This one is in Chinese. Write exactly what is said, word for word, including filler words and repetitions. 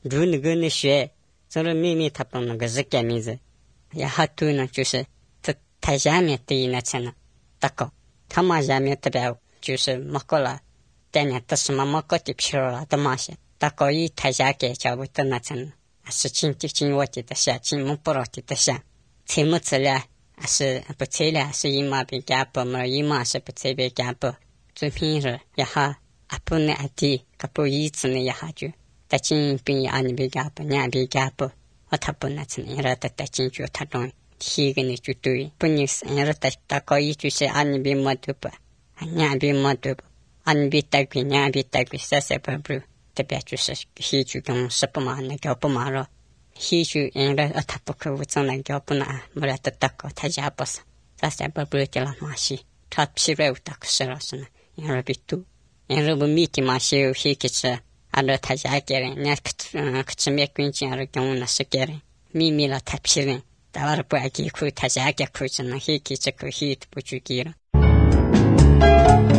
如那个那学，这个秘密他不那个是改名字，然后对呢就是这他下面对那层呢，大哥，他妈下面特别就是么个了，但呢都是么么个的皮了，都嘛些，大哥一他下给叫不得那层，是亲就亲我的下，亲么不了的下，亲么子了，是不吃了，是姨妈别家不么姨妈是不吃别家不，最平时然后阿不呢阿弟，可不一次呢也下就。他进边安尼别家不，伢别家不，我他不那层，然后他他进去他中，提个你就对，不你是，然后他他可以就是安尼别么对不，伢别么对不，安尼别带个伢别带个，啥啥不不，特别就是黑就跟是不嘛那个不嘛了，黑就然后他不可我从那个不那，没了他他个他家不是，啥啥不不的了嘛西，他皮来我他个是了是呢，然后别多，然后我米的嘛些黑个是。알로 다시 할게래. 내 그쯤에 괜찮을 경우는 쓸게래. 미미라 탑시래. 다와를 보야기 그 다시 할게 그잖아. 히기 저그 히트 보주기라.